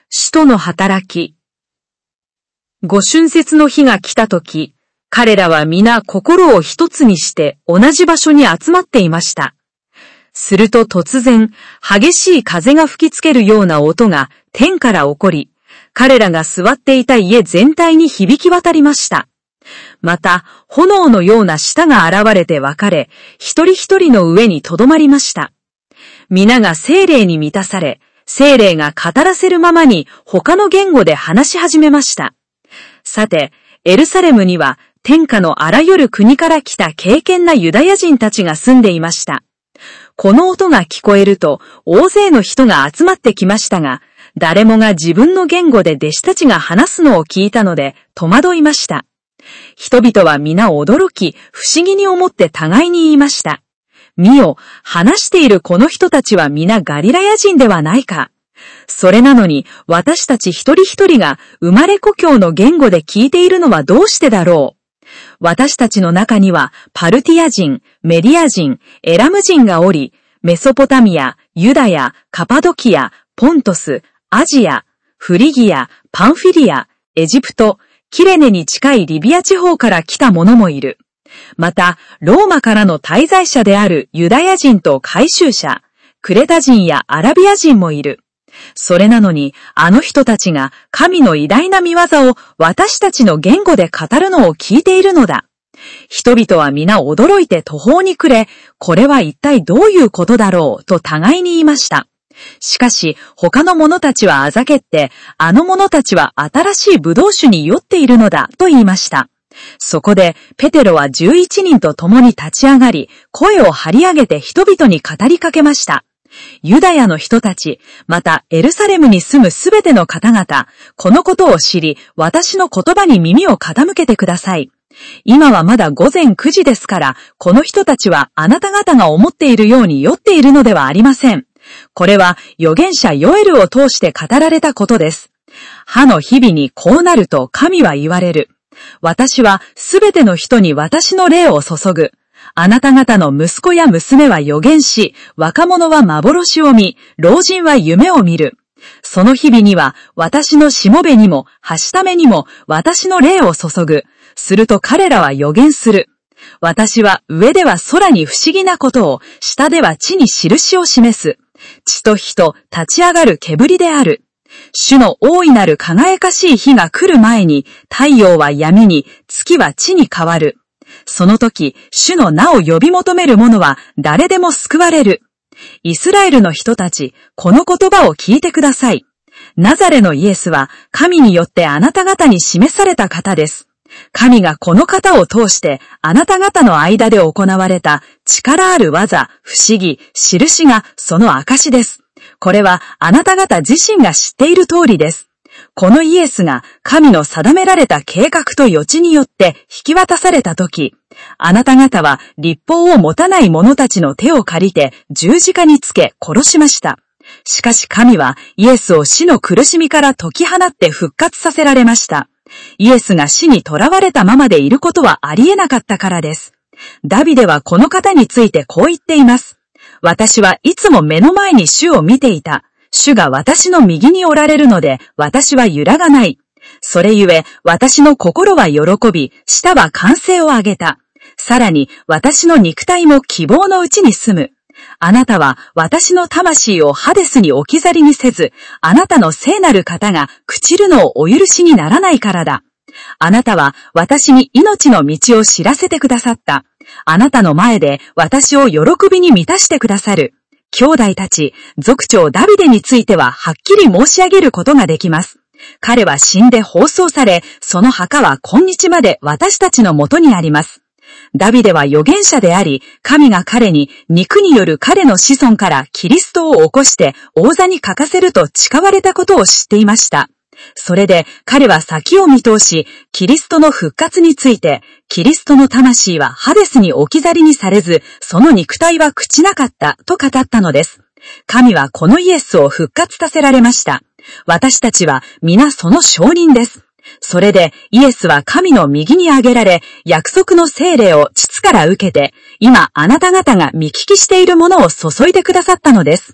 使徒の働き。ご春節の日が来たとき、彼らは皆心を一つにして同じ場所に集まっていました。すると突然、激しい風が吹きつけるような音が天から起こり、彼らが座っていた家全体に響き渡りました。また、炎のような舌が現れて分かれ、一人一人の上にとどまりました。皆が聖霊に満たされ、聖霊が語らせるままに他の言語で話し始めました。さて、エルサレムには天下のあらゆる国から来た敬虔なユダヤ人たちが住んでいました。この音が聞こえると大勢の人が集まってきましたが、誰もが自分の言語で弟子たちが話すのを聞いたので戸惑いました。人々は皆驚き、不思議に思って互いに言いました。見よ、話しているこの人たちは皆ガリラヤ人ではないか。それなのに私たち一人一人が生まれ故郷の言語で聞いているのはどうしてだろう。私たちの中にはパルティア人、メディア人、エラム人がおり、メソポタミア、ユダヤ、カパドキア、ポントス、アジア、フリギア、パンフィリア、エジプト、キレネに近いリビア地方から来た者もいる。また、ローマからの滞在者であるユダヤ人と改宗者、クレタ人やアラビア人もいる。それなのに、あの人たちが神の偉大な見業を私たちの言語で語るのを聞いているのだ。人々は皆驚いて途方に暮れ、これは一体どういうことだろうと互いに言いました。しかし、他の者たちはあざけって、あの者たちは新しいブドウ酒に酔っているのだと言いました。そこで、ペテロは11人と共に立ち上がり、声を張り上げて人々に語りかけました。ユダヤの人たち、またエルサレムに住むすべての方々、このことを知り、私の言葉に耳を傾けてください。今はまだ午前9時ですから、この人たちはあなた方が思っているように酔っているのではありません。これは預言者ヨエルを通して語られたことです。歯の日々にこうなると神は言われる。私はすべての人に私の霊を注ぐ。あなた方の息子や娘は預言し、若者は幻を見、老人は夢を見る。その日々には私のしもべにも、はしためにも私の霊を注ぐ。すると彼らは預言する。私は上では空に不思議なことを、下では地に印を示す。地と火と立ち上がる煙である。主の大いなる輝かしい日が来る前に、太陽は闇に、月は地に変わる。その時、主の名を呼び求める者は誰でも救われる。イスラエルの人たち、この言葉を聞いてください。ナザレのイエスは神によってあなた方に示された方です。神がこの方を通してあなた方の間で行われた力ある技、不思議、印がその証です。これはあなた方自身が知っている通りです。このイエスが神の定められた計画と予知によって引き渡されたとき、あなた方は律法を持たない者たちの手を借りて十字架につけ殺しました。しかし神はイエスを死の苦しみから解き放って復活させられました。イエスが死に囚われたままでいることはありえなかったからです。ダビデはこの方についてこう言っています。私はいつも目の前に主を見ていた。主が私の右におられるので、私は揺らがない。それゆえ、私の心は喜び、舌は歓声を上げた。さらに、私の肉体も希望のうちに住む。あなたは私の魂をハデスに置き去りにせず、あなたの聖なる方が朽ちるのをお許しにならないからだ。あなたは私に命の道を知らせてくださった。あなたの前で私を喜びに満たしてくださる。兄弟たち、族長ダビデについてははっきり申し上げることができます。彼は死んで放送され、その墓は今日まで私たちのもとにあります。ダビデは預言者であり、神が彼に肉による彼の子孫からキリストを起こして王座に書かせると誓われたことを知っていました。それで彼は先を見通し、キリストの復活について、キリストの魂はハデスに置き去りにされず、その肉体は朽ちなかったと語ったのです。神はこのイエスを復活させられました。私たちは皆その証人です。それでイエスは神の右に上げられ、約束の聖霊を父から受けて、今あなた方が見聞きしているものを注いでくださったのです。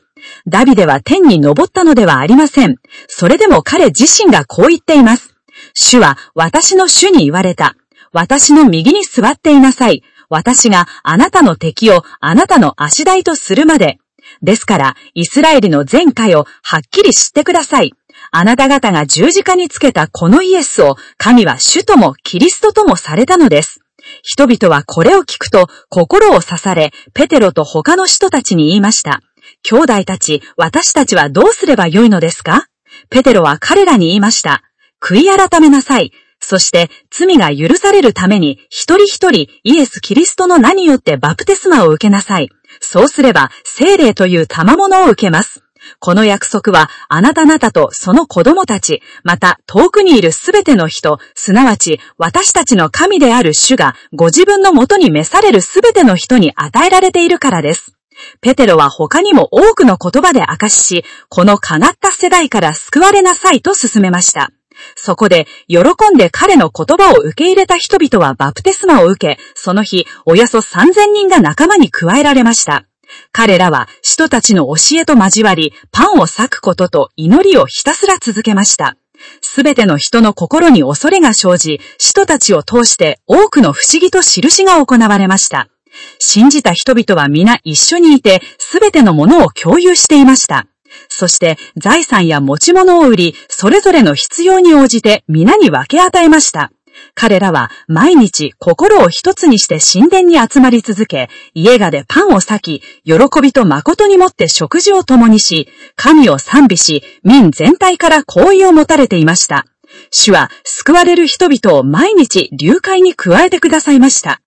ダビデは天に昇ったのではありません。それでも彼自身がこう言っています。主は私の主に言われた。私の右に座っていなさい。私があなたの敵をあなたの足台とするまで。ですから、イスラエルの全会をはっきり知ってください。あなた方が十字架につけたこのイエスを神は主ともキリストともされたのです。人々はこれを聞くと心を刺され、ペテロと他の人たちに言いました。兄弟たち、私たちはどうすればよいのですか？ペテロは彼らに言いました。悔い改めなさい。そして罪が許されるために一人一人イエス・キリストの名によってバプテスマを受けなさい。そうすれば聖霊という賜物を受けます。この約束はあなた方とその子供たち、また遠くにいるすべての人、すなわち私たちの神である主がご自分のもとに召されるすべての人に与えられているからです。ペテロは他にも多くの言葉で証しし、このかがった世代から救われなさいと勧めました。そこで喜んで彼の言葉を受け入れた人々はバプテスマを受け、その日およそ3000人が仲間に加えられました。彼らは使徒たちの教えと交わり、パンを裂くことと祈りをひたすら続けました。すべての人の心に恐れが生じ、使徒たちを通して多くの不思議と印が行われました。信じた人々は皆一緒にいて、すべてのものを共有していました。そして財産や持ち物を売り、それぞれの必要に応じて皆に分け与えました。彼らは毎日心を一つにして神殿に集まり続け、家々でパンを裂き、喜びと誠にもって食事を共にし、神を賛美し、民全体から好意を持たれていました。主は救われる人々を毎日流会に加えてくださいました。